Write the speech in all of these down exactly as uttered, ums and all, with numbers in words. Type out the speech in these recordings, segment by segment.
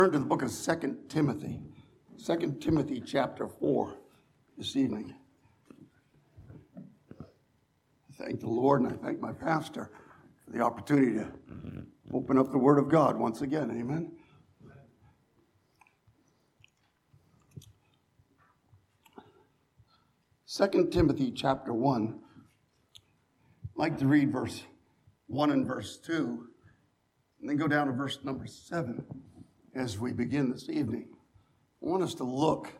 Turn to the book of Second Timothy. Second Timothy chapter four this evening. I thank the Lord and I thank my pastor for the opportunity to open up the Word of God once again. Amen. Second Timothy chapter one. I'd like to read verse one and verse two, and then go down to verse number seven as we begin this evening. I want us to look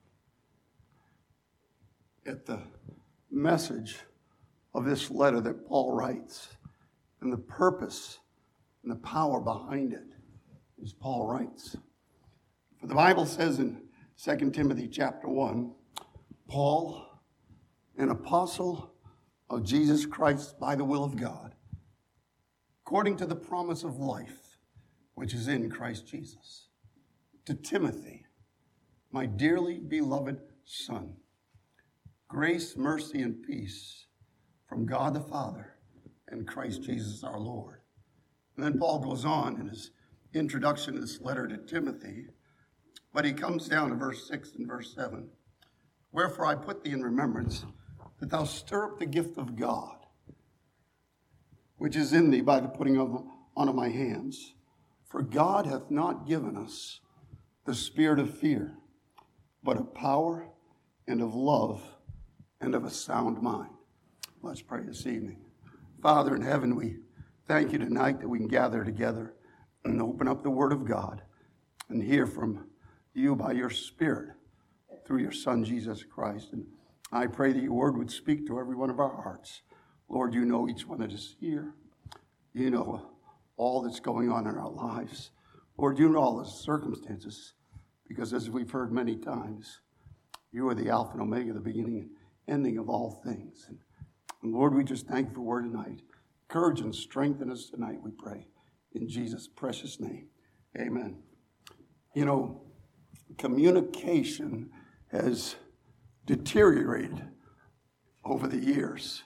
at the message of this letter that Paul writes and the purpose and the power behind it, as Paul writes. For the Bible says in Second Timothy chapter one, Paul, an apostle of Jesus Christ by the will of God, according to the promise of life, which is in Christ Jesus, to Timothy, my dearly beloved son, grace, mercy, and peace from God the Father and Christ Jesus our Lord. And then Paul goes on in his introduction to this letter to Timothy, but he comes down to verse six and verse seven. Wherefore I put thee in remembrance that thou stir up the gift of God, which is in thee by the putting of on of my hands. For God hath not given us the spirit of fear, but of power and of love and of a sound mind. Let's pray this evening. Father in heaven, we thank you tonight that we can gather together and open up the Word of God and hear from you by your Spirit through your Son, Jesus Christ. And I pray that your Word would speak to every one of our hearts. Lord, you know each one that is here. You know all that's going on in our lives. Lord, you know all the circumstances, because as we've heard many times, you are the Alpha and Omega, the beginning and ending of all things. And, and Lord, we just thank you for word tonight. Encourage and strengthen us tonight, we pray. In Jesus' precious name, amen. You know, communication has deteriorated over the years.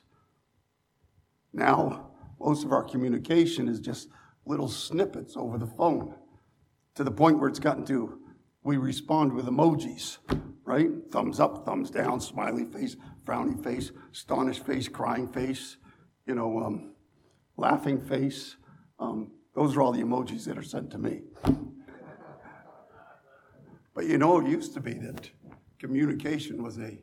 Now, most of our communication is just little snippets over the phone, to the point where it's gotten to, we respond with emojis, right? Thumbs up, thumbs down, smiley face, frowny face, astonished face, crying face, you know, um, laughing face. Um, those are all the emojis that are sent to me. But you know, it used to be that communication was a,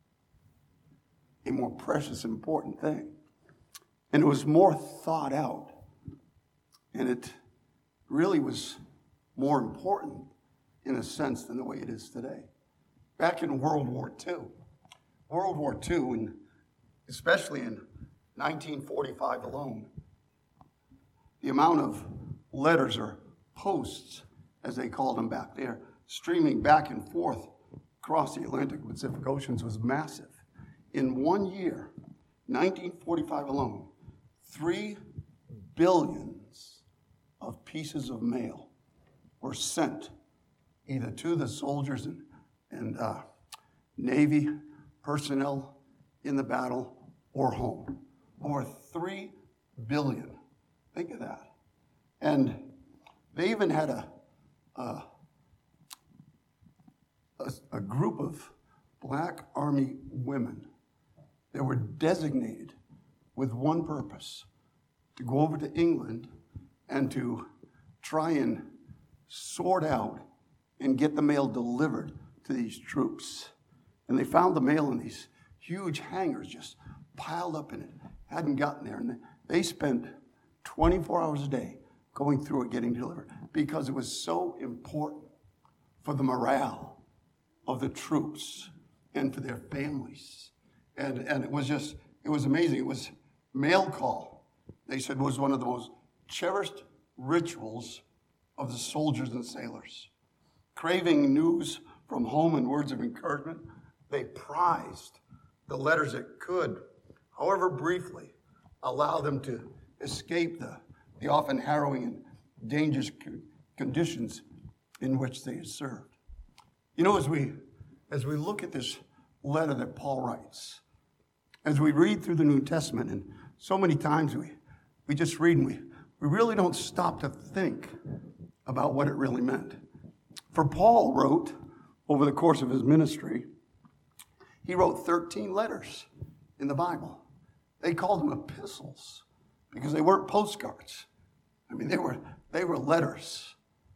a more precious, important thing. And it was more thought out. And it really was more important in a sense than the way it is today. Back in World War Two, World War Two, and especially in nineteen forty-five alone, the amount of letters or posts, as they called them back there, streaming back and forth across the Atlantic and Pacific Oceans was massive. In one year, nineteen forty-five alone, three billions of pieces of mail were sent either to the soldiers and, and uh, Navy personnel in the battle or home. Over three billion. Think of that. And they even had a, a, a, a group of black Army women that were designated with one purpose, to go over to England and to try and sort out and get the mail delivered to these troops. And they found the mail in these huge hangars just piled up in it, hadn't gotten there. And they spent twenty-four hours a day going through it, getting delivered, because it was so important for the morale of the troops and for their families. And, and it was just, it was amazing. It was mail call, they said, was one of the most cherished rituals of the soldiers and sailors. Craving news from home and words of encouragement, they prized the letters that could, however briefly, allow them to escape the, the often harrowing and dangerous conditions in which they had served. You know, as we, as we look at this letter that Paul writes, as we read through the New Testament, and so many times we, we just read and we, we really don't stop to think about what it really meant. For Paul wrote, over the course of his ministry, he wrote thirteen letters in the Bible. They called them epistles because they weren't postcards. I mean, they were, they were letters.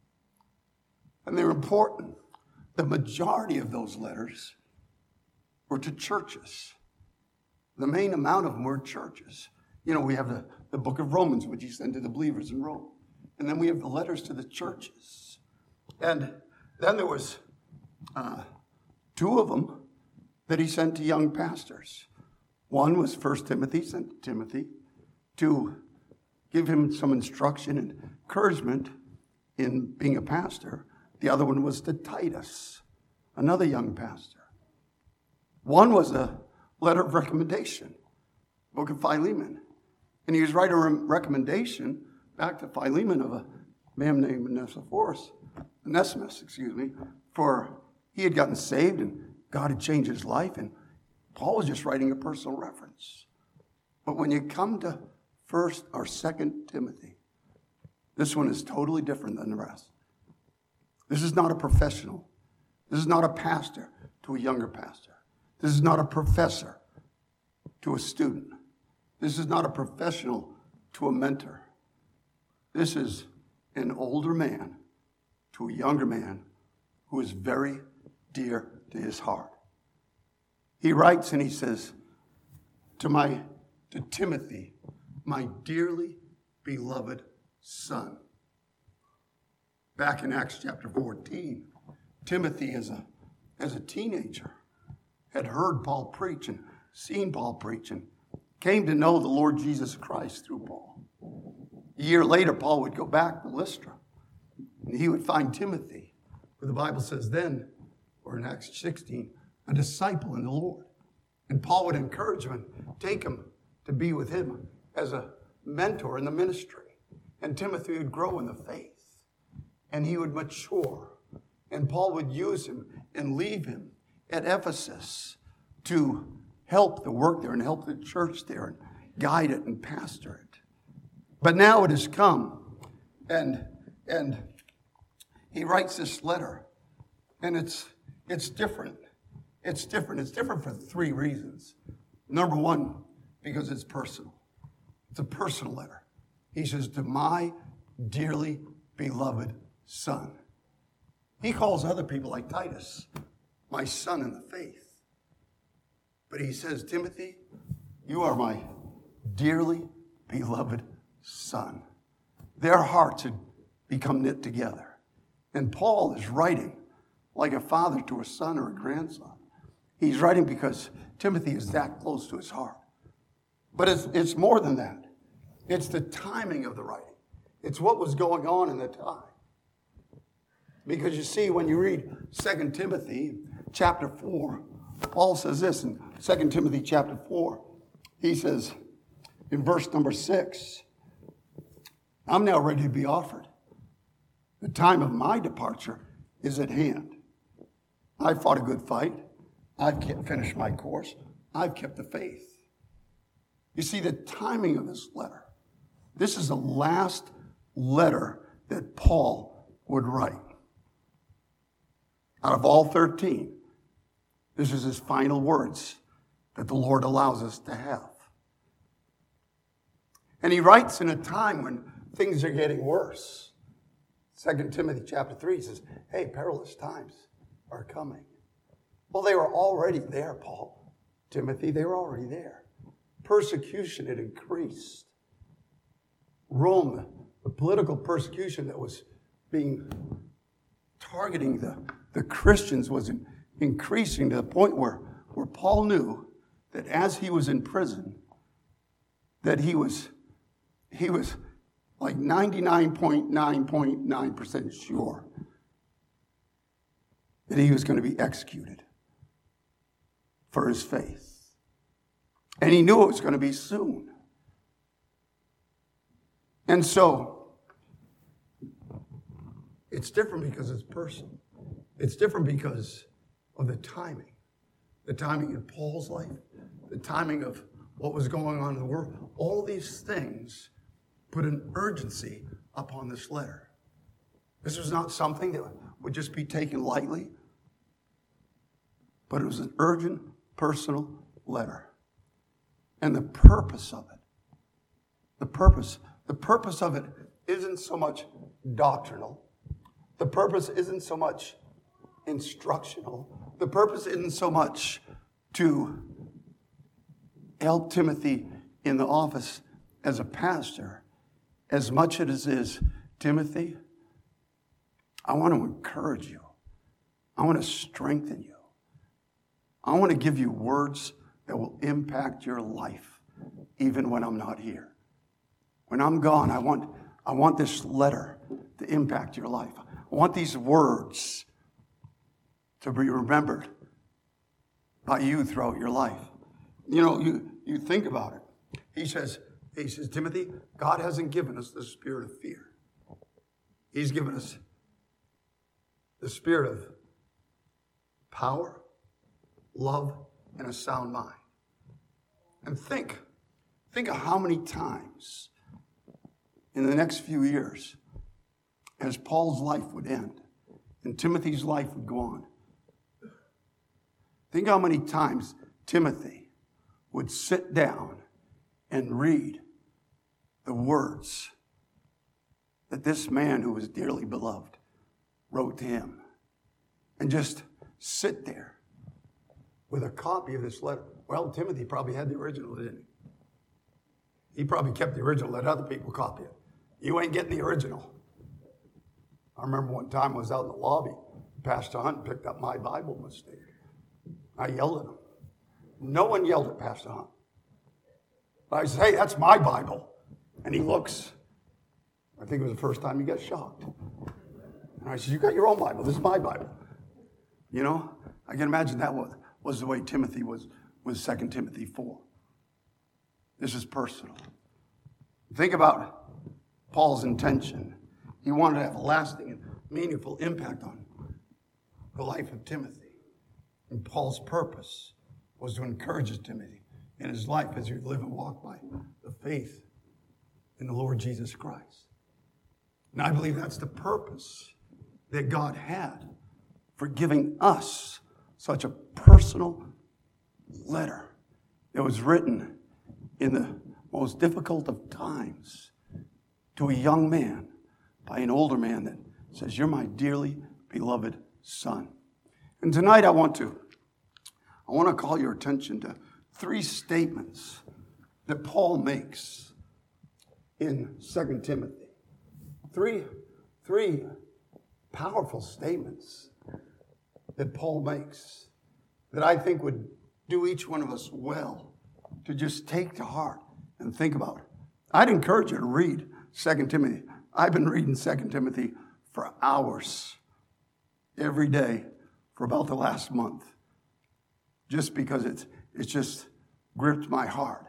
And they were important. The majority of those letters were to churches. The main amount of them were churches. You know, we have the, the book of Romans, which he sent to the believers in Rome. And then we have the letters to the churches. And then there was uh, two of them that he sent to young pastors. One was First Timothy, sent to Timothy to give him some instruction and encouragement in being a pastor. The other one was to Titus, another young pastor. One was a letter of recommendation, book of Philemon. And he was writing a recommendation back to Philemon of a man named Onesiphorus, Onesimus, excuse me, for he had gotten saved and God had changed his life, and Paul was just writing a personal reference. But when you come to First or Second Timothy, this one is totally different than the rest. This is not a professional. This is not a pastor to a younger pastor. This is not a professor to a student. This is not a professional to a mentor. This is an older man to a younger man who is very dear to his heart. He writes and he says, to my, to Timothy, my dearly beloved son. Back in Acts chapter fourteen, Timothy as a, as a teenager had heard Paul preach and seen Paul preach and came to know the Lord Jesus Christ through Paul. A year later, Paul would go back to Lystra, and he would find Timothy, who the Bible says then, or in Acts sixteen, a disciple in the Lord. And Paul would encourage him and take him to be with him as a mentor in the ministry. And Timothy would grow in the faith, and he would mature. And Paul would use him and leave him at Ephesus to help the work there and help the church there and guide it and pastor it. But now it has come, and and he writes this letter, and it's it's different. It's different. It's different for three reasons. Number one, because it's personal. It's a personal letter. He says, to my dearly beloved son. He calls other people like Titus, my son in the faith. But he says, Timothy, you are my dearly beloved son. Their hearts had become knit together. And Paul is writing like a father to a son or a grandson. He's writing because Timothy is that close to his heart. But it's, it's more than that. It's the timing of the writing. It's what was going on in the time. Because you see, when you read Second Timothy chapter four, Paul says this in Second Timothy chapter four. He says in verse number six, I'm now ready to be offered. The time of my departure is at hand. I fought a good fight. I've finished my course. I've kept the faith. You see, the timing of this letter. This is the last letter that Paul would write. Out of all thirteen, this is his final words that the Lord allows us to have. And he writes in a time when things are getting worse. Second Timothy chapter three says, hey, perilous times are coming. Well, they were already there, Paul. Timothy, they were already there. Persecution had increased. Rome, the political persecution that was being targeting the, the Christians was in, increasing to the point where, where Paul knew that as he was in prison, that he was he was like ninety-nine point nine point nine percent sure that he was going to be executed for his faith. And he knew it was going to be soon. And so, it's different because it's personal. It's different because of the timing. The timing in Paul's life, the timing of what was going on in the world. All these things put an urgency upon this letter. This was not something that would just be taken lightly, but it was an urgent, personal letter. And the purpose of it, the purpose, the purpose of it isn't so much doctrinal. The purpose isn't so much instructional. The purpose isn't so much to help Timothy in the office as a pastor, as much as it is, Timothy, I want to encourage you. I want to strengthen you. I want to give you words that will impact your life, even when I'm not here. When I'm gone, I want, I want this letter to impact your life. I want these words to be remembered by you throughout your life. You know, you, you think about it. He says, he says, Timothy, God hasn't given us the spirit of fear. He's given us the spirit of power, love, and a sound mind. And think, think of how many times in the next few years, as Paul's life would end and Timothy's life would go on, think how many times Timothy would sit down and read the words that this man who was dearly beloved wrote to him, and just sit there with a copy of this letter. Well, Timothy probably had the original, didn't he? He probably kept the original, let other people copy it. You ain't getting the original. I remember one time I was out in the lobby, Pastor Hunt picked up my Bible mistake. I yelled at him. No one yelled at Pastor Hunt. I said, hey, that's my Bible. And he looks. I think it was the first time he got shocked. And I said, you got your own Bible. This is my Bible. You know, I can imagine that was, was the way Timothy was with Second Timothy four. This is personal. Think about Paul's intention. He wanted to have a lasting and meaningful impact on the life of Timothy. And Paul's purpose was to encourage Timothy in his life as he would live and walk by the faith in the Lord Jesus Christ. And I believe that's the purpose that God had for giving us such a personal letter that was written in the most difficult of times to a young man by an older man that says, you're my dearly beloved son. And tonight I want to, I want to call your attention to three statements that Paul makes in Second Timothy. Three, three powerful statements that Paul makes that I think would do each one of us well to just take to heart and think about. I'd encourage you to read Second Timothy. I've been reading Second Timothy for hours every day for about the last month, just because it's it's just gripped my heart.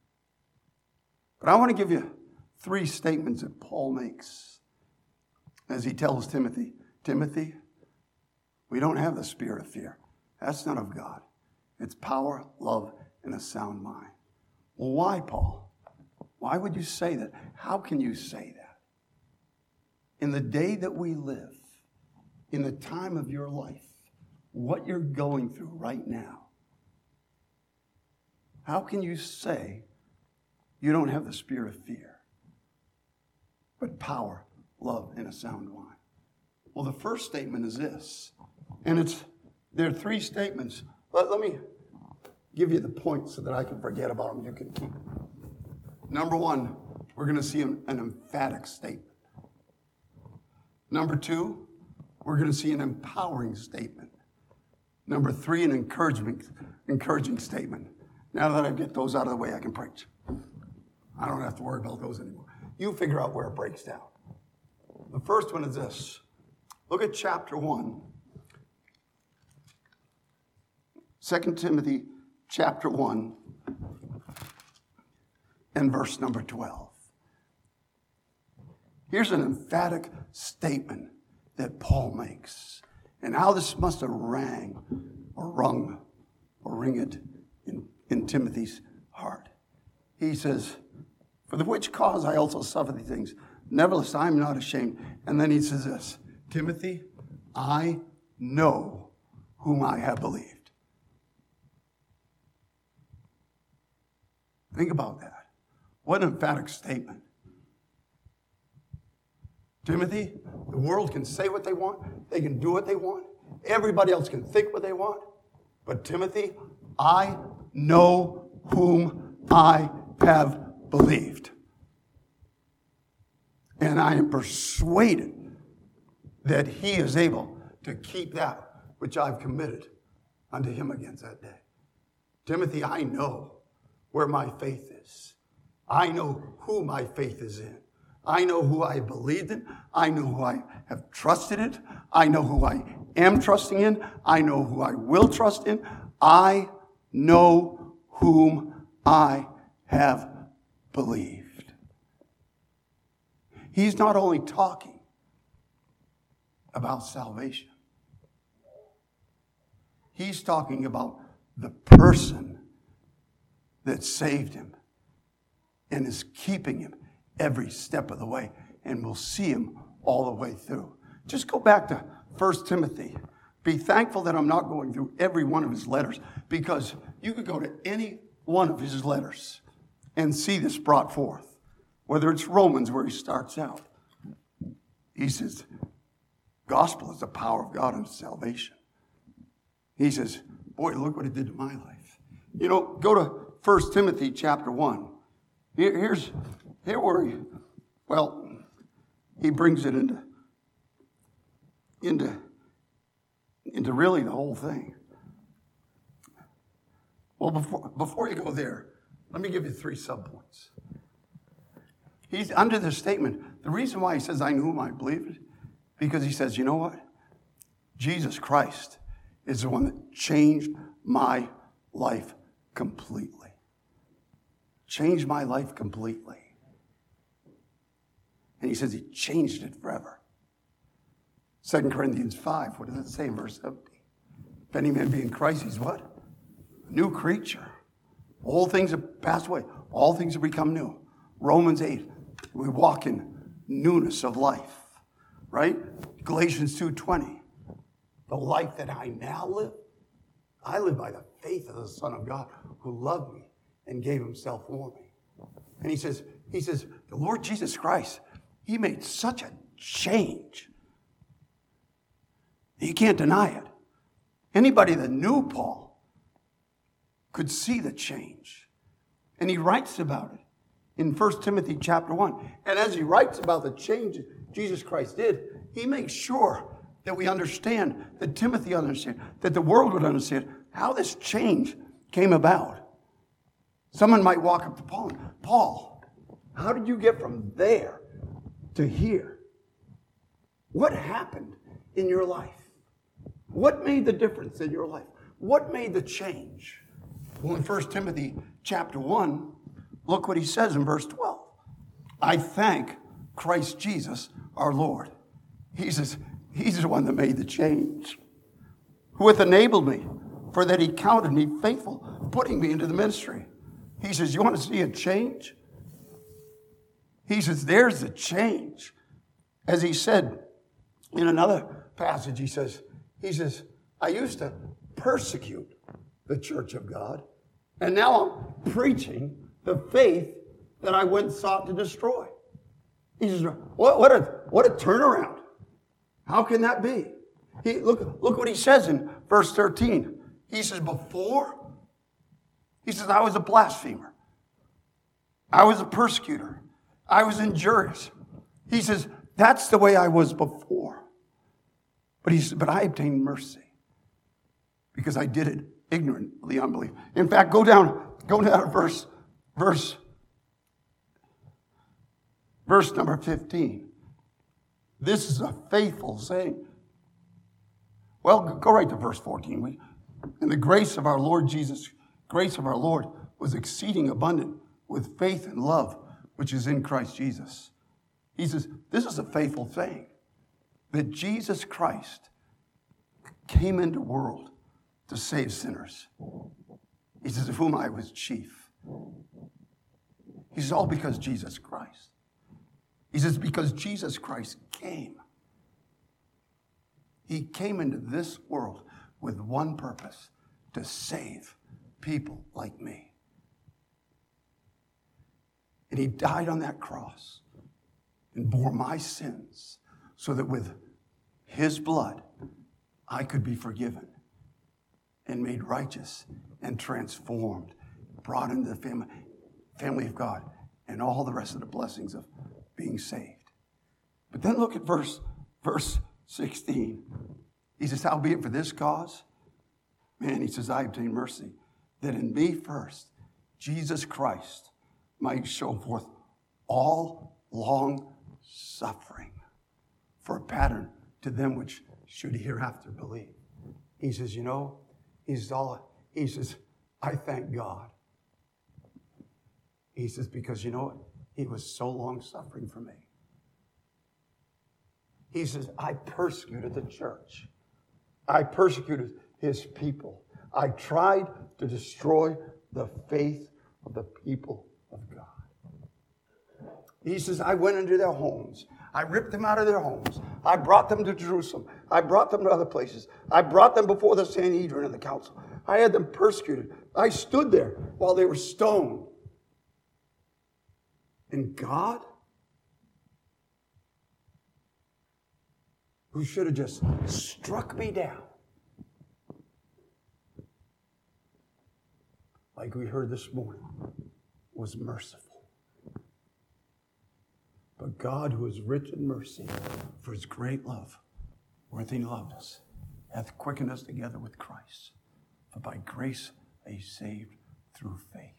But I want to give you three statements that Paul makes as he tells Timothy, Timothy, we don't have the spirit of fear. That's not of God. It's power, love, and a sound mind. Well, why, Paul? Why would you say that? How can you say that? In the day that we live, in the time of your life, what you're going through right now, how can you say you don't have the spirit of fear, but power, love, and a sound mind? Well, the first statement is this, and it's there are three statements. Let, let me give you the points so that I can forget about them. You can keep them. Number one, we're going to see an, an emphatic statement. Number two, we're going to see an empowering statement. Number three, an encouraging, encouraging statement. Now that I get those out of the way, I can preach. I don't have to worry about those anymore. You figure out where it breaks down. The first one is this. Look at chapter one. Second Timothy chapter one and verse number twelve. Here's an emphatic statement that Paul makes, and how this must have rang or rung or ring it in, in Timothy's heart. He says, for the which cause I also suffer these things. Nevertheless, I am not ashamed. And then he says this, Timothy, I know whom I have believed. Think about that. What an emphatic statement. Timothy, the world can say what they want. They can do what they want. Everybody else can think what they want. But Timothy, I know whom I have believed. And I am persuaded that he is able to keep that which I've committed unto him against that day. Timothy, I know where my faith is. I know who my faith is in. I know who I believed in. I know who I have trusted in. I know who I am trusting in. I know who I will trust in. I know whom I have believed. He's not only talking about salvation. He's talking about the person that saved him and is keeping him every step of the way, and we'll see him all the way through. Just go back to First Timothy. Be thankful that I'm not going through every one of his letters, because you could go to any one of his letters and see this brought forth. Whether it's Romans, where he starts out. He says, gospel is the power of God unto salvation. He says, boy, look what it did to my life. You know, go to First Timothy chapter one. Here, here's here where he, well, he brings it into, into, into really the whole thing. Well, before, before you go there, let me give you three subpoints. He's under this statement. The reason why he says, I knew whom I believed, because he says, you know what? Jesus Christ is the one that changed my life completely. Changed my life completely. And he says he changed it forever. Second Corinthians five, what does it say in verse seventeen? If any man be in Christ, he's what? A new creature. All things have passed away. All things have become new. Romans eight, we walk in newness of life. Right? Galatians two twenty, the life that I now live, I live by the faith of the Son of God who loved me and gave himself for me. And he says, he says, the Lord Jesus Christ, he made such a change. You can't deny it. Anybody that knew Paul could see the change. And he writes about it in First Timothy chapter one. And as he writes about the change Jesus Christ did, he makes sure that we understand, that Timothy understands, that the world would understand how this change came about. Someone might walk up to Paul and, Paul, how did you get from there to here? What happened in your life? What made the difference in your life? What made the change? Well, in First Timothy chapter one, look what he says in verse twelve. I thank Christ Jesus our Lord. He says, he's the one that made the change, who hath enabled me, for that he counted me faithful, putting me into the ministry. He says, you want to see a change? He says, there's the change. As he said in another passage, he says, he says, I used to persecute the church of God, and now I'm preaching the faith that I went sought to destroy. He says, what, what, a, what a turnaround. How can that be? He, look, look what he says in verse thirteen. He says, before, he says, I was a blasphemer. I was a persecutor. I was injurious. He says, that's the way I was before. But he says, but I obtained mercy because I did it ignorantly, unbelief. In fact, go down, go down to verse, verse, verse number fifteen. This is a faithful saying. Well, go right to verse fourteen. We, and the grace of our Lord Jesus, grace of our Lord was exceeding abundant with faith and love, which is in Christ Jesus. He says, this is a faithful saying, that Jesus Christ came into the world to save sinners. He says, of whom I was chief. He says, all because Jesus Christ. He says, because Jesus Christ came. He came into this world with one purpose, to save people like me. And he died on that cross and bore my sins so that with his blood, I could be forgiven and made righteous and transformed, brought into the family, family of God and all the rest of the blessings of being saved. But then look at verse, verse sixteen. He says, howbeit for this cause, man, he says, I obtain mercy, that in me first, Jesus Christ might show forth all long suffering for a pattern to them which should hereafter believe. He says, you know, he says, all, he says, I thank God. He says, because you know what? He was so long suffering for me. He says, I persecuted the church. I persecuted his people. I tried to destroy the faith of the people of God. He says, I went into their homes. I ripped them out of their homes. I brought them to Jerusalem. I brought them to other places. I brought them before the Sanhedrin and the council. I had them persecuted. I stood there while they were stoned. And God, who should have just struck me down, like we heard this morning, was merciful. But God, who is rich in mercy, for his great love, wherewith he loved us, hath quickened us together with Christ. For by grace are ye saved through faith.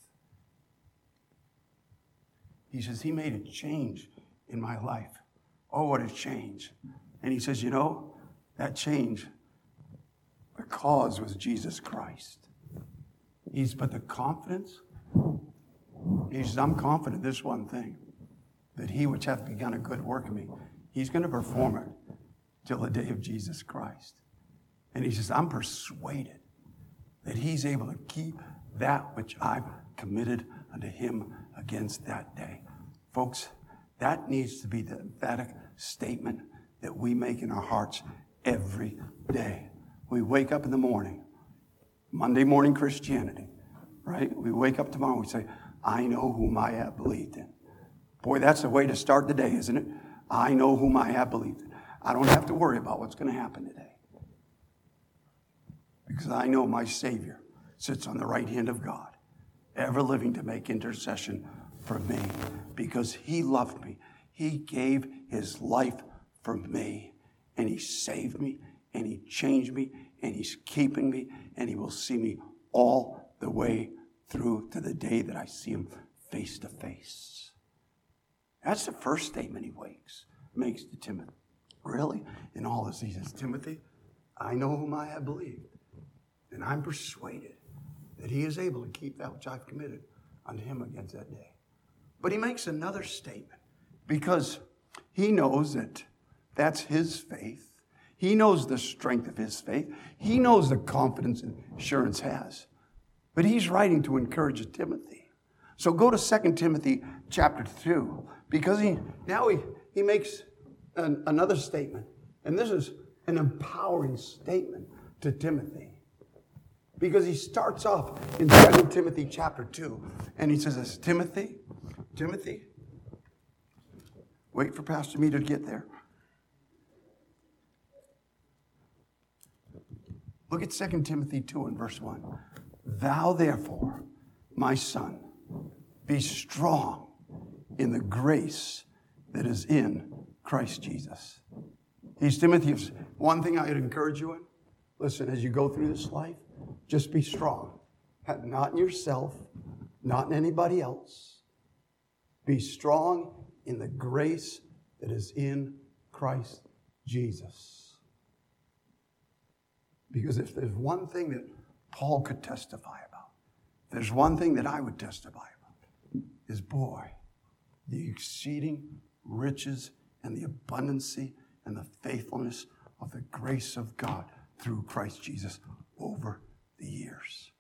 He says, he made a change in my life. Oh, what a change. And he says, you know, that change, the cause was Jesus Christ. He's, but the confidence, he says, I'm confident this one thing, that he which hath begun a good work in me, he's going to perform it till the day of Jesus Christ. And he says, I'm persuaded that he's able to keep that which I've committed unto him against that day. Folks, that needs to be the emphatic statement that we make in our hearts every day. We wake up in the morning, Monday morning Christianity, right? We wake up tomorrow and we say, I know whom I have believed in. Boy, that's the way to start the day, isn't it? I know whom I have believed in. I don't have to worry about what's going to happen today. Because I know my Savior sits on the right hand of God, ever living to make intercession for me. Because he loved me. He gave his life for me. And he saved me. And he changed me. And he's keeping me. And he will see me all the way through to the day that I see him face to face. That's the first statement he wakes, makes to Timothy. Really? In all this, he says, Timothy, I know whom I have believed. And I'm persuaded that he is able to keep that which I've committed unto him against that day. But he makes another statement because he knows that that's his faith. He knows the strength of his faith. He knows the confidence and assurance has. But he's writing to encourage Timothy. So go to Second Timothy chapter two, because he now he, he makes an, another statement. And this is an empowering statement to Timothy. Because he starts off in Second Timothy chapter two, and he says this, Timothy, Timothy, wait for Pastor Meter to get there. Look at Second Timothy two and verse one. Thou therefore, my son, be strong in the grace that is in Christ Jesus. He's Timothy. One thing I'd encourage you in, listen, as you go through this life, just be strong. Not in yourself, not in anybody else. Be strong in the grace that is in Christ Jesus. Because if there's one thing that Paul could testify about, if there's one thing that I would testify about, is boy, the exceeding riches and the abundancy and the faithfulness of the grace of God through Christ Jesus over the years.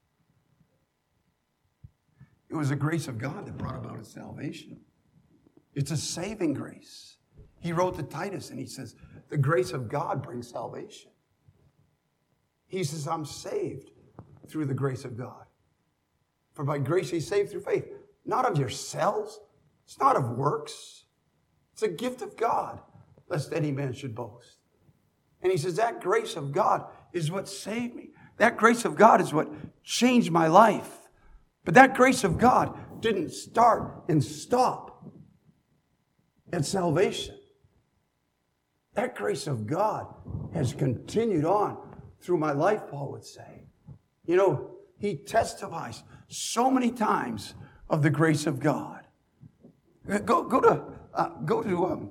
It was the grace of God that brought about his salvation. It's a saving grace. He wrote to Titus and he says, the grace of God brings salvation. He says, I'm saved through the grace of God. For by grace he's saved through faith. Not of yourselves. It's not of works. It's a gift of God, lest any man should boast. And he says, that grace of God is what saved me. That grace of God is what changed my life. But that grace of God didn't start and stop at salvation. That grace of God has continued on through my life, Paul would say. You know, he testifies so many times of the grace of God. Go, go to, uh, go to um,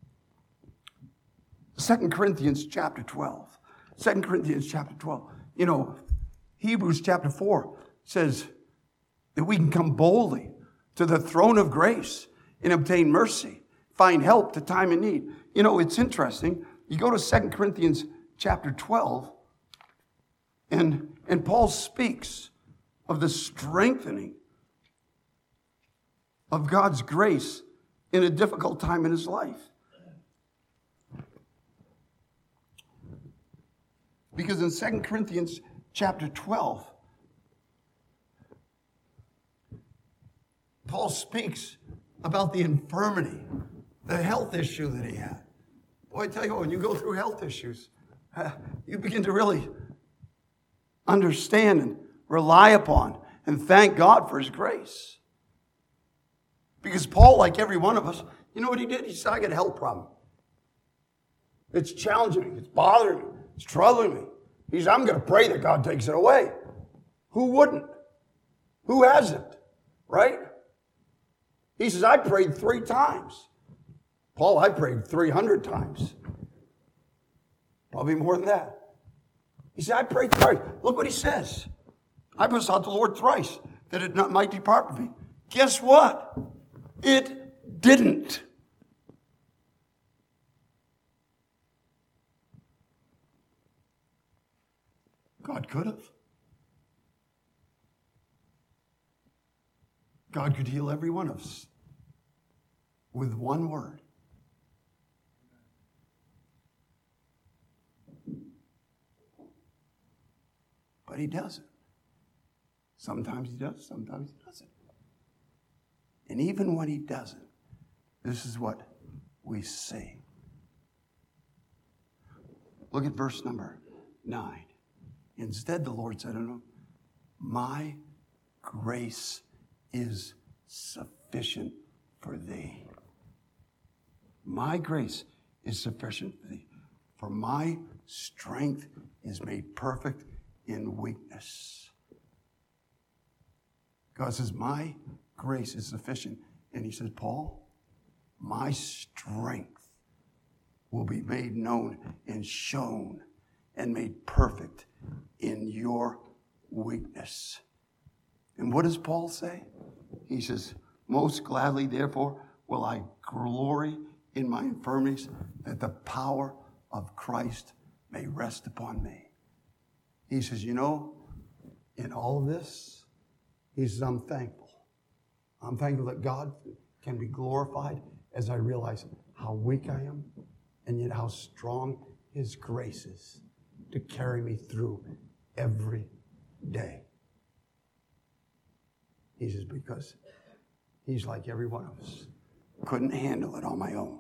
Second Corinthians chapter twelve. Second Corinthians chapter twelve. You know, Hebrews chapter four says that we can come boldly to the throne of grace and obtain mercy, find help to time of need. You know, it's interesting. You go to Second Corinthians chapter twelve, and, and Paul speaks of the strengthening of God's grace in a difficult time in his life. Because in Second Corinthians chapter twelve, Paul speaks about the infirmity, the health issue that he had. Boy, I tell you what, when you go through health issues, uh, you begin to really understand and rely upon and thank God for his grace. Because Paul, like every one of us, you know what he did? He said, I got a health problem. It's challenging me. It's bothering me. It's troubling me. He said, I'm going to pray that God takes it away. Who wouldn't? Who hasn't? Right? He says, I prayed three times. Paul, I prayed three hundred times. Probably more than that. He said, I prayed thrice. Look what he says. I besought the Lord thrice that it not might depart from me. Guess what? It didn't. God could have. God could heal every one of us with one word. But he doesn't. Sometimes he does, sometimes he doesn't. And even when he doesn't, this is what we see. Look at verse number nine. Instead, the Lord said unto him, my grace is sufficient for thee. My grace is sufficient for thee. For my strength is made perfect in weakness. God says, my grace is sufficient. And he says, Paul, my strength will be made known and shown and made perfect in your weakness. And what does Paul say? He says, most gladly, therefore, will I glory in my infirmities, that the power of Christ may rest upon me. He says, you know, in all of this, he says, I'm thankful. I'm thankful that God can be glorified as I realize how weak I am and yet how strong his grace is to carry me through every day. He says, because he's like every one of us. Couldn't handle it on my own.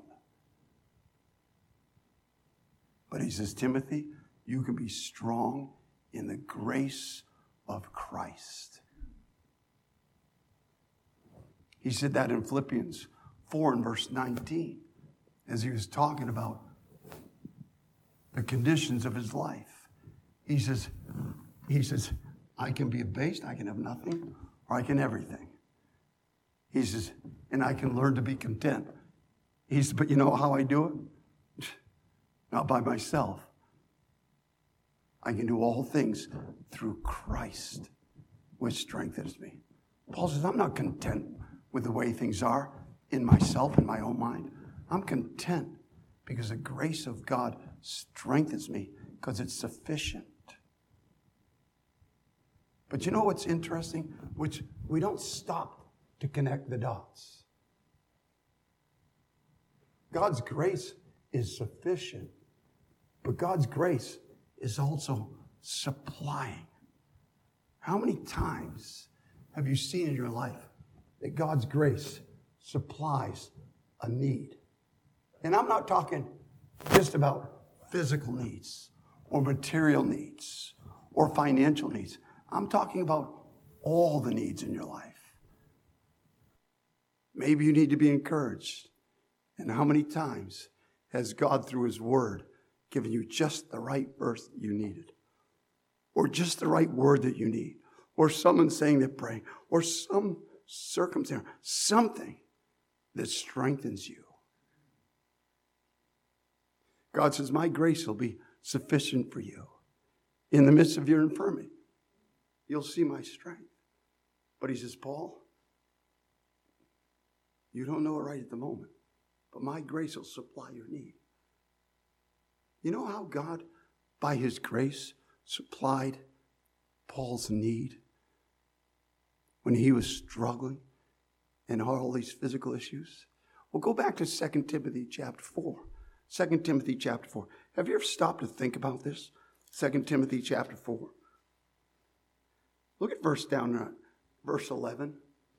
But he says, Timothy, you can be strong in the grace of Christ. He said that in Philippians four and verse nineteen, as he was talking about the conditions of his life. He says, he says, I can be abased, I can have nothing, or I can everything. He says, and I can learn to be content. He says, but you know how I do it? Not by myself. I can do all things through Christ, which strengthens me. Paul says, I'm not content with the way things are in myself, in my own mind. I'm content because the grace of God strengthens me because it's sufficient. But you know what's interesting? Which we don't stop to connect the dots. God's grace is sufficient But God's grace is also supplying. How many times have you seen in your life that God's grace supplies a need? And I'm not talking just about physical needs or material needs or financial needs. I'm talking about all the needs in your life. Maybe you need to be encouraged. And how many times has God, through His Word, given you just the right verse that you needed? Or just the right word that you need? Or someone saying they're praying? Or some circumstance, something that strengthens you. God says, my grace will be sufficient for you. In the midst of your infirmity, you'll see my strength. But He says, Paul, you don't know it right at the moment, but my grace will supply your need. You know how God, by His grace, supplied Paul's need when he was struggling and all these physical issues? Well, go back to Second Timothy chapter four. Second Timothy chapter four. Have you ever stopped to think about this? Second Timothy chapter four. Look at verse down there, verse eleven.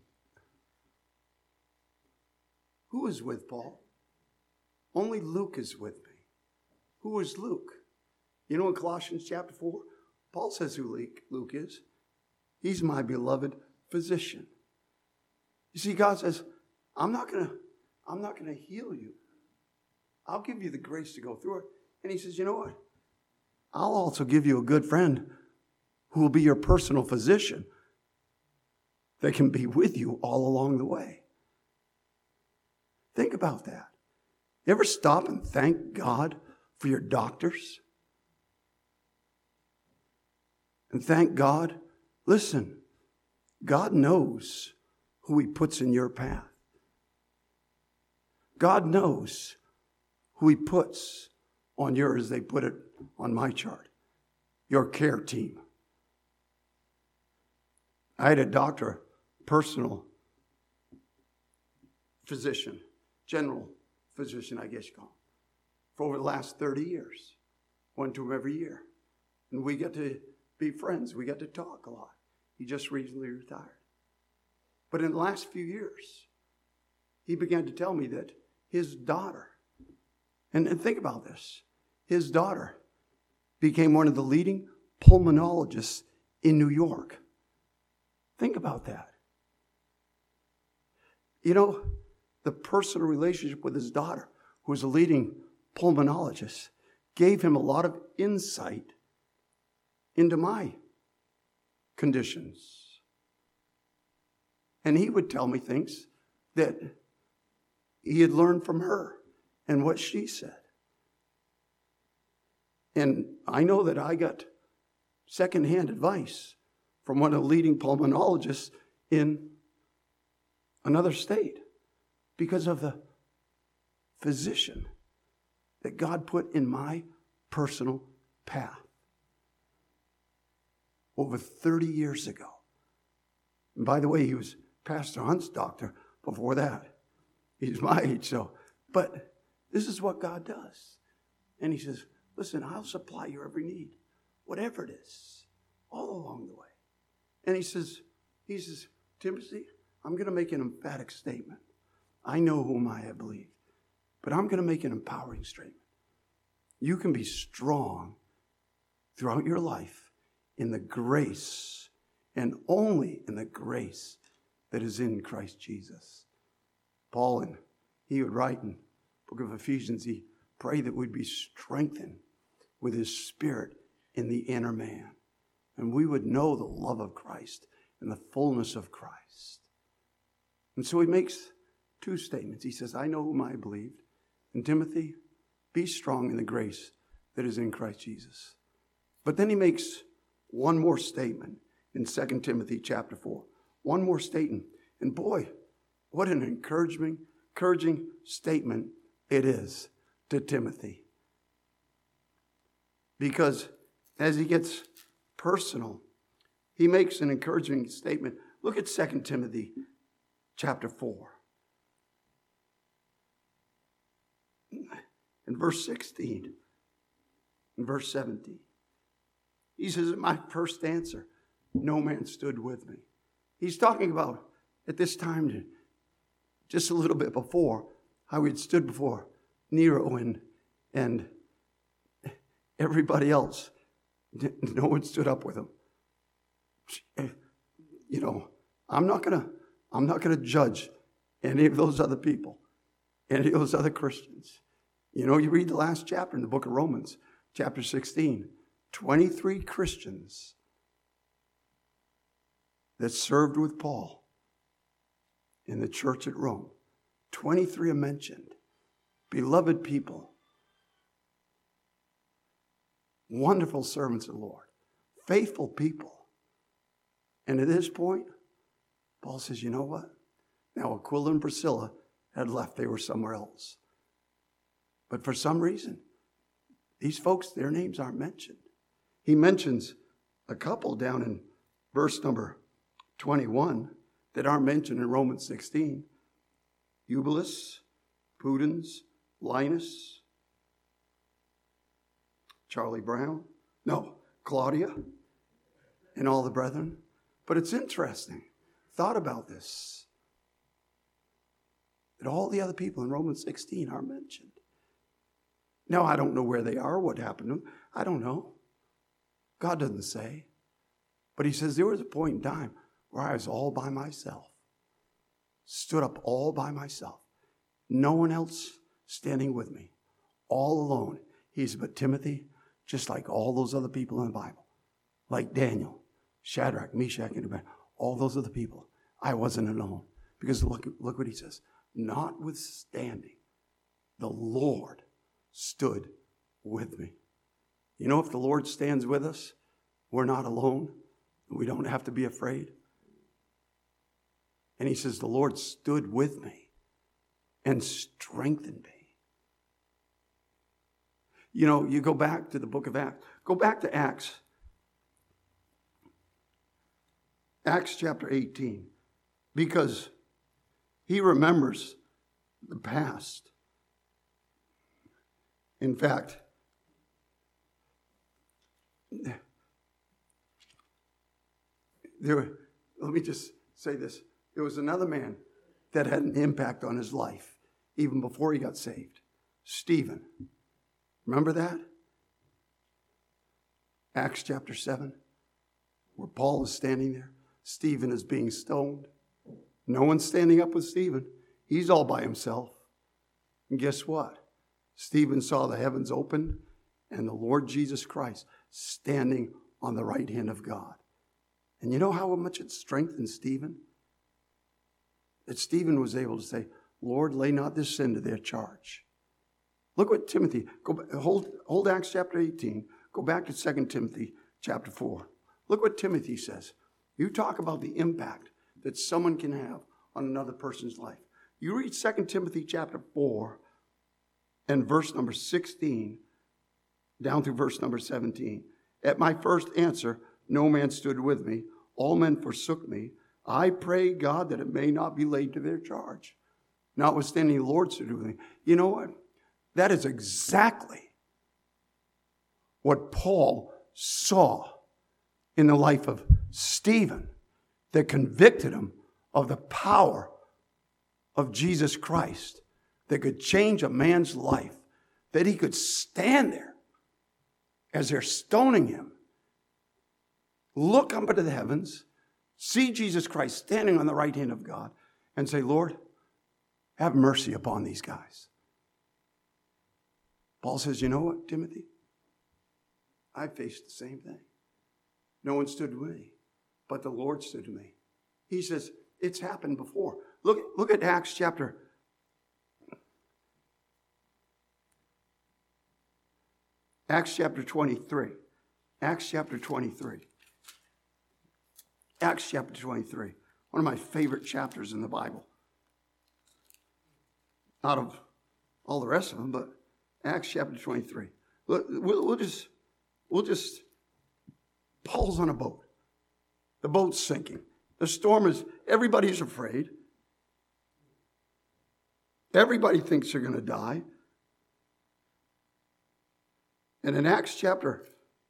Who is with Paul? Only Luke is with me. Who is Luke? You know in Colossians chapter four, Paul says who Luke is. He's my beloved physician. You see, God says, I'm not gonna, I'm not gonna heal you. I'll give you the grace to go through it. And He says, you know what? I'll also give you a good friend who will be your personal physician that can be with you all along the way. Think about that. You ever stop and thank God for your doctors? And thank God, listen, God knows who He puts in your path. God knows who He puts on yours, as they put it on my chart, your care team. I had a doctor, personal physician, general physician, I guess you call him, for over the last thirty years. Went to him every year. And we get to be friends. We get to talk a lot. He just recently retired. But in the last few years, he began to tell me that his daughter, and, and think about this, his daughter became one of the leading pulmonologists in New York. Think about that. You know, the personal relationship with his daughter, who was a leading pulmonologist, gave him a lot of insight into my conditions. And he would tell me things that he had learned from her and what she said. And I know that I got secondhand advice from one of the leading pulmonologists in another state because of the physician that God put in my personal path over thirty years ago. And by the way, he was Pastor Hunt's doctor before that. He's my age, so. But this is what God does. And He says, listen, I'll supply your every need, whatever it is, all along the way. And he says, he says, Timothy, I'm going to make an emphatic statement. I know whom I have believed, but I'm going to make an empowering statement. You can be strong throughout your life in the grace and only in the grace that is in Christ Jesus. Paul, and he would write in the book of Ephesians, he prayed that we'd be strengthened with His Spirit in the inner man. And we would know the love of Christ and the fullness of Christ. And so he makes two statements. He says, I know whom I believed. And Timothy, be strong in the grace that is in Christ Jesus. But then he makes one more statement in Second Timothy chapter four. One more statement. And boy, what an encouraging, encouraging statement it is to Timothy. Because as he gets personal, he makes an encouraging statement. Look at Second Timothy chapter four. In verse sixteen. in verse seventeen. He says, at my first answer, no man stood with me. He's talking about at this time, just a little bit before, how he had stood before Nero and, and everybody else. No one stood up with him. You know, I'm not gonna, I'm not gonna judge any of those other people, any of those other Christians. You know, you read the last chapter in the book of Romans, chapter sixteen, twenty-three Christians that served with Paul in the church at Rome. twenty-three are mentioned. Beloved people. Wonderful servants of the Lord. Faithful people. And at this point, Paul says, you know what? Now Aquila and Priscilla had left. They were somewhere else. But for some reason, these folks, their names aren't mentioned. He mentions a couple down in verse number twenty-one that aren't mentioned in Romans sixteen. Eubulus, Pudens, Linus, Charlie Brown, no, Claudia, and all the brethren. But it's interesting. Thought about this. That all the other people in Romans sixteen are mentioned. Now, I don't know where they are, what happened to them. I don't know. God doesn't say. But he says there was a point in time where I was all by myself. Stood up all by myself. No one else standing with me. All alone. He's but Timothy, just like all those other people in the Bible. Like Daniel, Shadrach, Meshach, and Abednego. All those other people. I wasn't alone. Because look, look what he says. Notwithstanding, the Lord stood with me. You know, if the Lord stands with us, we're not alone. We don't have to be afraid. And he says, the Lord stood with me and strengthened me. You know, you go back to the book of Acts. Go back to Acts. Acts chapter eighteen. Because he remembers the past. In fact, there, let me just say this. There was another man that had an impact on his life, even before he got saved. Stephen. Remember that? Acts chapter seven, where Paul is standing there. Stephen is being stoned. No one's standing up with Stephen. He's all by himself. And guess what? Stephen saw the heavens open and the Lord Jesus Christ standing on the right hand of God. And you know how much it strengthened Stephen? That Stephen was able to say, Lord, lay not this sin to their charge. Look what Timothy, go hold, hold Acts chapter eighteen, go back to Second Timothy chapter four. Look what Timothy says. You talk about the impact that someone can have on another person's life. You read Second Timothy chapter four and verse number sixteen down through verse number seventeen. At my first answer, no man stood with me. All men forsook me. I pray God that it may not be laid to their charge. Notwithstanding, the Lord stood with me. You know what? That is exactly what Paul saw in the life of Stephen that convicted him of the power of Jesus Christ that could change a man's life, that he could stand there as they're stoning him, look up into the heavens, see Jesus Christ standing on the right hand of God, and say, Lord, have mercy upon these guys. Paul says, you know what, Timothy? I faced the same thing. No one stood with me, but the Lord stood with me. He says, it's happened before. Look, look at Acts chapter Acts chapter twenty-three. Acts chapter twenty-three. Acts chapter twenty-three. One of my favorite chapters in the Bible. Out of all the rest of them, but Acts chapter twenty-three. We'll, we'll just, we'll just, Paul's on a boat. The boat's sinking. The storm is, everybody's afraid. Everybody thinks they're going to die. And in Acts chapter,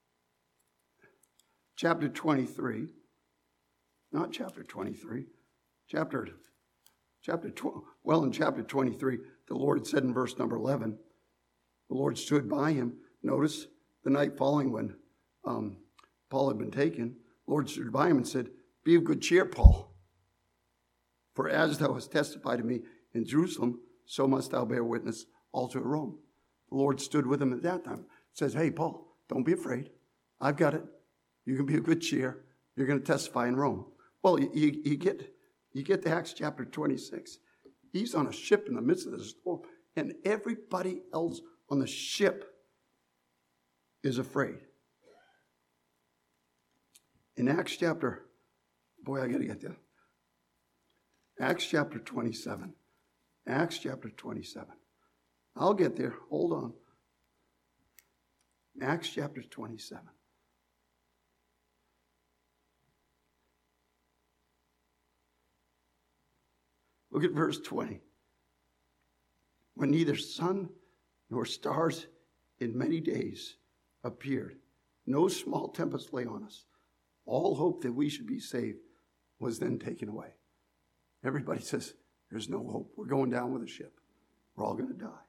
chapter twenty-three, not chapter twenty-three, chapter, chapter twelve, well, in chapter twenty-three, the Lord said in verse number eleven, the Lord stood by him. Notice the night following when um, Paul had been taken, the Lord stood by him and said, be of good cheer, Paul. For as thou hast testified to me in Jerusalem, so must thou bear witness also at Rome. The Lord stood with him at that time. Says, hey, Paul, don't be afraid. I've got it. You can be of good cheer. You're going to testify in Rome. Well, you, you, you get you get to Acts chapter twenty-six. He's on a ship in the midst of the storm, and everybody else on the ship is afraid. In Acts chapter, boy, I got to get there. Acts chapter twenty-seven. Acts chapter twenty-seven. I'll get there. Hold on. Acts chapter twenty-seven. Look at verse twenty. When neither sun nor stars in many days appeared, no small tempest lay on us. All hope that we should be saved was then taken away. Everybody says, there's no hope. We're going down with the ship. We're all going to die.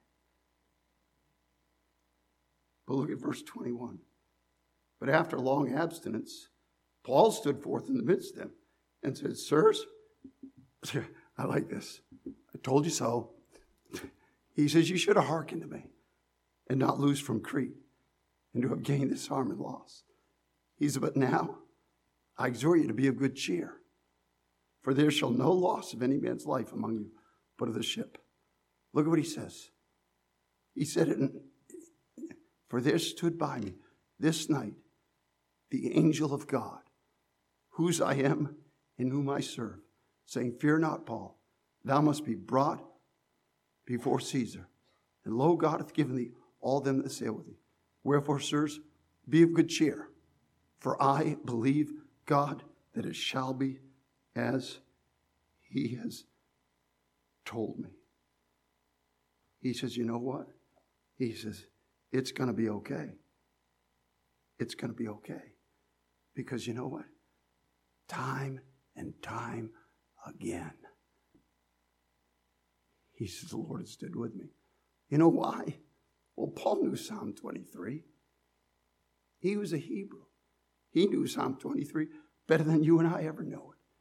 But look at verse twenty-one. But after long abstinence, Paul stood forth in the midst of them and said, sirs, I like this. I told you so. He says, you should have hearkened to me and not loose from Crete and to have gained this harm and loss. He said, but now I exhort you to be of good cheer, for there shall no loss of any man's life among you, but of the ship. Look at what he says. He said it, in, for there stood by me this night the angel of God, whose I am and whom I serve, saying, fear not, Paul, thou must be brought before Caesar. And lo, God hath given thee all them that sail with thee. Wherefore, sirs, be of good cheer, for I believe God that it shall be as he has told me. He says, you know what? He says, it's going to be okay. It's going to be okay. Because you know what? Time and time again, he says, the Lord has stood with me. You know why? Well, Paul knew Psalm twenty-three. He was a Hebrew. He knew Psalm twenty-three better than you and I ever know it.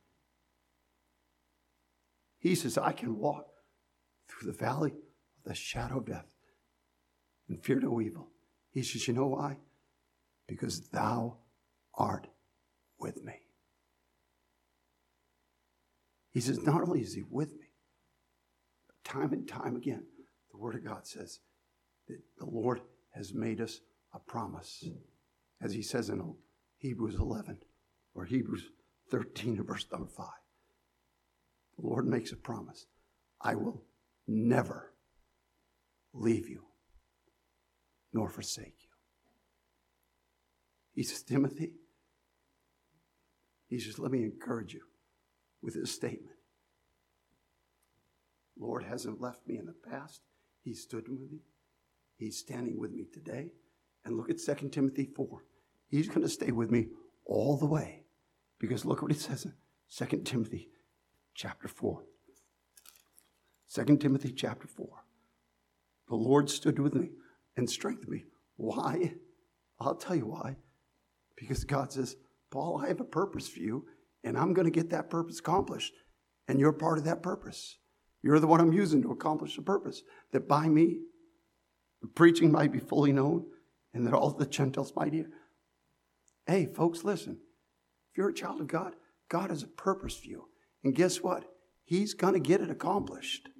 He says, I can walk through the valley of the shadow of death and fear no evil. He says, you know why? Because thou art with me. He says, not only is he with me, but time and time again, the Word of God says that the Lord has made us a promise. As he says in Hebrews eleven or Hebrews thirteen and verse number five. The Lord makes a promise. I will never leave you nor forsake you. He says, Timothy, he says, let me encourage you with this statement. Lord hasn't left me in the past. He stood with me. He's standing with me today. And look at Second Timothy four. He's going to stay with me all the way. Because look what it says in Second Timothy chapter four. Second Timothy chapter four. The Lord stood with me and strengthened me. Why? I'll tell you why. Because God says, Paul, I have a purpose for you, and I'm going to get that purpose accomplished. And you're part of that purpose. You're the one I'm using to accomplish the purpose. That by me, the preaching might be fully known, and that all the Gentiles might hear. Hey, folks, listen. If you're a child of God, God has a purpose for you. And guess what? He's going to get it accomplished.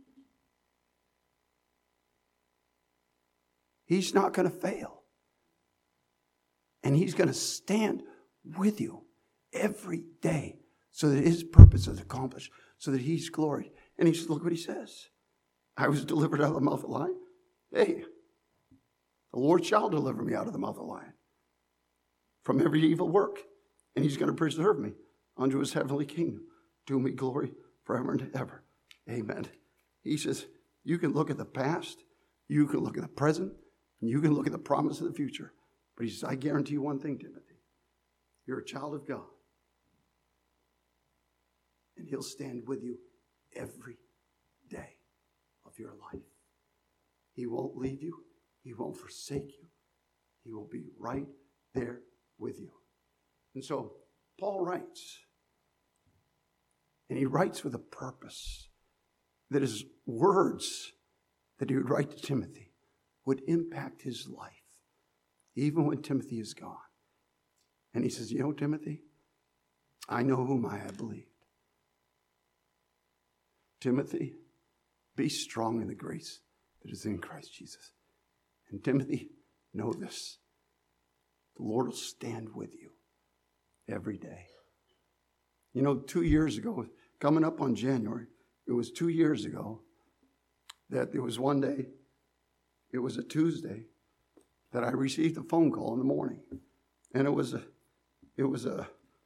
He's not going to fail. And he's going to stand with you every day so that his purpose is accomplished, so that he's gloried. And he says, look what he says. I was delivered out of the mouth of the lion. Hey, the Lord shall deliver me out of the mouth of the lion from every evil work. And he's going to preserve me unto his heavenly kingdom. To whom be glory forever and ever. Amen. He says, you can look at the past, you can look at the present, and you can look at the promise of the future. But he says, I guarantee you one thing, Timothy. You're a child of God. And he'll stand with you every day of your life. He won't leave you. He won't forsake you. He will be right there with you. And so Paul writes, and he writes with a purpose, that his words that he would write to Timothy would impact his life, even when Timothy is gone. And he says, you know, Timothy, I know whom I have believed. Timothy, be strong in the grace that is in Christ Jesus. And Timothy, know this. The Lord will stand with you every day. You know, two years ago, coming up on January, it was two years ago that there was one day, it was a Tuesday, that I received a phone call in the morning. And it was a, it was a,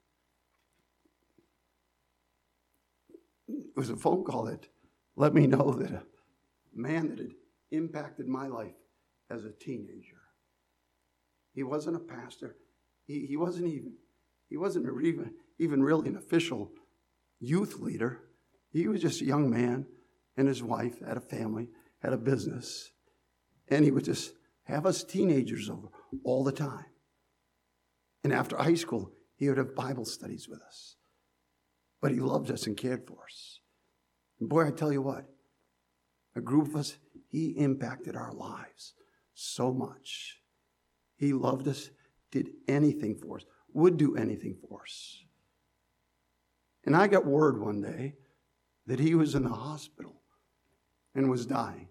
it was a phone call that let me know that a man that had impacted my life as a teenager. He wasn't a pastor. He, he wasn't even, he wasn't even, even really an official youth leader. He was just a young man, and his wife had a family, had a business. And he would just have us teenagers over all the time. And after high school, he would have Bible studies with us. But he loved us and cared for us. And boy, I tell you what, a group of us, he impacted our lives so much. He loved us, did anything for us, would do anything for us. And I got word one day that he was in the hospital and was dying.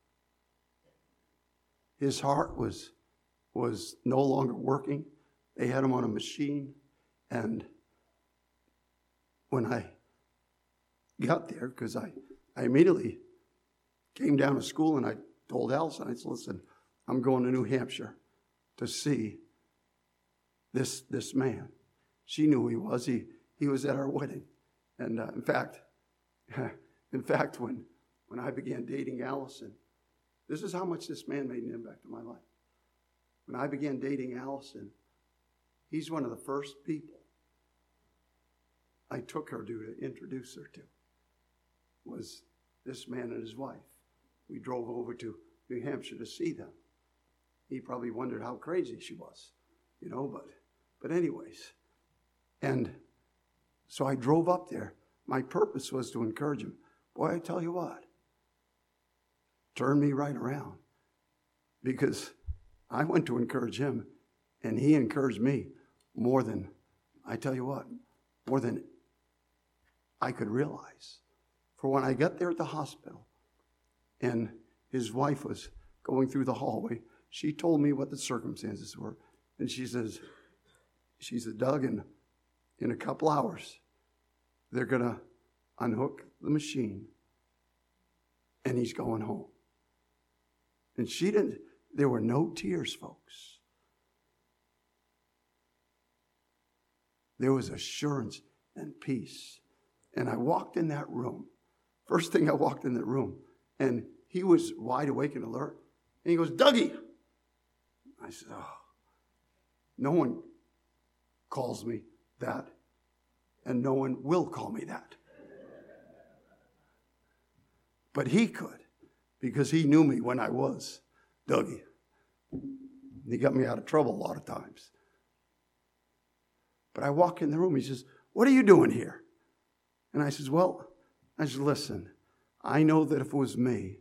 His heart was, was no longer working. They had him on a machine. And when I got there, because I, I immediately came down to school and I told Allison, I said, listen, I'm going to New Hampshire to see this, this man. She knew who he was. He, he was at our wedding. And uh, in fact, in fact, when, when I began dating Allison, this is how much this man made an impact on my life. When I began dating Allison, he's one of the first people I took her to, to introduce her to, was this man and his wife. We drove over to New Hampshire to see them. He probably wondered how crazy she was, you know, but, but anyways. And so I drove up there. My purpose was to encourage him. Boy, I tell you what, turned me right around, because I went to encourage him and he encouraged me more than, I tell you what, more than I could realize. For when I got there at the hospital and his wife was going through the hallway, she told me what the circumstances were. And she says, she said, Doug, in, in a couple hours, they're going to unhook the machine and he's going home. And she didn't, there were no tears, folks. There was assurance and peace. And I walked in that room. First thing I walked in that room, and he was wide awake and alert. And he goes, Dougie. I said, oh, no one calls me that, and no one will call me that. But he could, because he knew me when I was Dougie. He got me out of trouble a lot of times. But I walk in the room, he says, what are you doing here? And I says, well, I said, listen, I know that if it was me,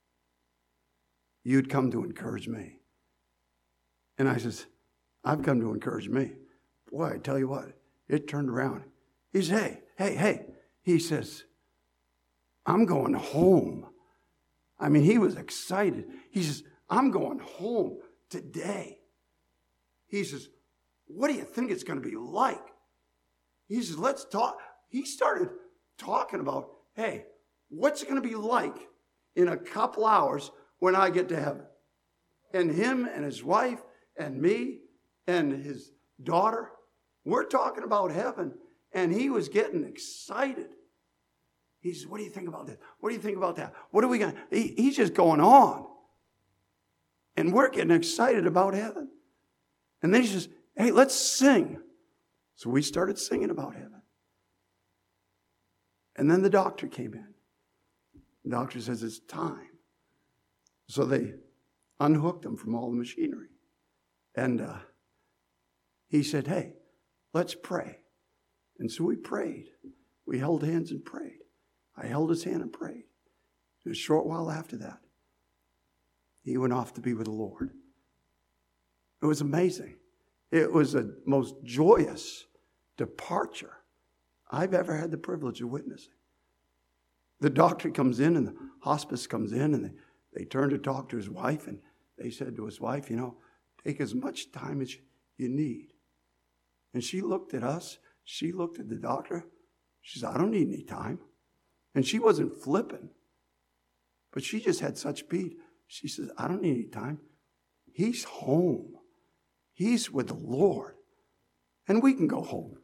you'd come to encourage me. And I says, I've come to encourage me. Boy, I tell you what, it turned around. He says, hey, hey, hey. He says, I'm going home. I mean, he was excited. He says, I'm going home today. He says, what do you think it's going to be like? He says, let's talk. He started talking about, hey, what's it going to be like in a couple hours when I get to heaven? And him and his wife and me and his daughter, we're talking about heaven. And he was getting excited. He says, what do you think about this? What do you think about that? What are we going to... He, he's just going on. And we're getting excited about heaven. And then he says, hey, let's sing. So we started singing about heaven. And then the doctor came in. The doctor says, it's time. So they unhooked him from all the machinery. And uh, he said, hey, let's pray. And so we prayed. We held hands and prayed. I held his hand and prayed. And a short while after that, he went off to be with the Lord. It was amazing. It was the most joyous departure I've ever had the privilege of witnessing. The doctor comes in and the hospice comes in and they, they turn to talk to his wife, and they said to his wife, you know, take as much time as you need. And she looked at us. She looked at the doctor. She said, I don't need any time. And she wasn't flipping, but she just had such peace. She says, I don't need any time. He's home. He's with the Lord. And we can go home.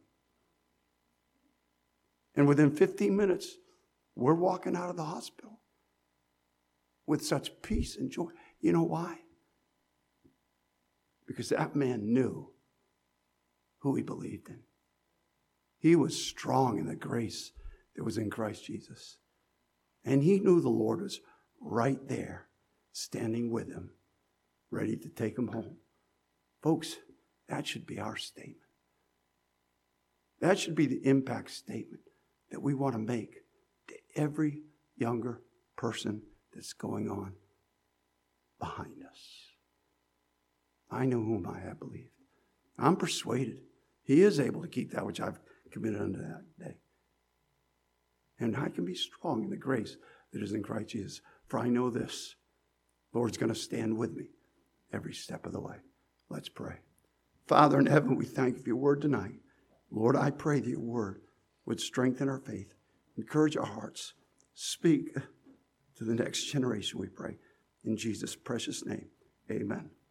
And within fifteen minutes, we're walking out of the hospital with such peace and joy. You know why? Because that man knew who he believed in. He was strong in the grace that was in Christ Jesus. And he knew the Lord was right there, standing with him, ready to take him home. Folks, that should be our statement. That should be the impact statement that we want to make to every younger person that's going on behind us. I know whom I have believed. I'm persuaded he is able to keep that which I've committed unto that day. And I can be strong in the grace that is in Christ Jesus. For I know this, Lord's going to stand with me every step of the way. Let's pray. Father in heaven, we thank you for your word tonight. Lord, I pray that your word would strengthen our faith, encourage our hearts, speak to the next generation, we pray. In Jesus' precious name, amen.